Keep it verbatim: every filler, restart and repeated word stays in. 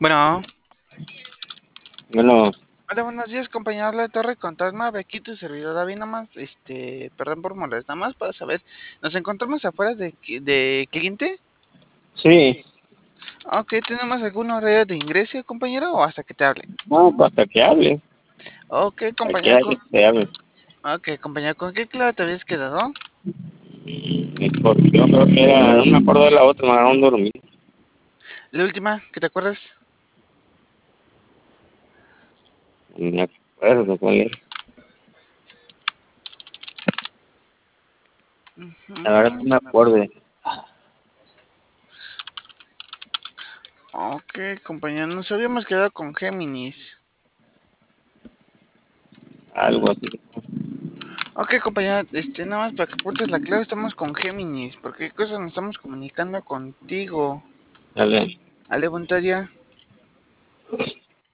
Bueno, Bueno, hola, buenos días, compañero. Habla de Torre Fantasma. Ve aquí tu servidor David, nada más, este, perdón por molestar, nada más para saber, ¿nos encontramos afuera de, qui- de cliente? sí, Ok, ¿tenemos algún horario de ingreso, compañero, o hasta que te hable? no, pues hasta que hable, Ok, aquí compañero, hay con, que te hable. ok, compañero, ¿con qué clave te habías quedado? Mm, Porque yo creo que era, no me acuerdo de la otra, me agarraron dormir. La última, ¿que te acuerdas? No me acuerdo cuál era. La verdad no Ujú. me acuerdo, Ok, compañero, nos habíamos quedado con Géminis. algo así. Ok, compañero, este, nada más para que apuntes la clave, estamos con Géminis. ¿Por qué cosa nos estamos comunicando contigo? Dale. Ale, voluntaria.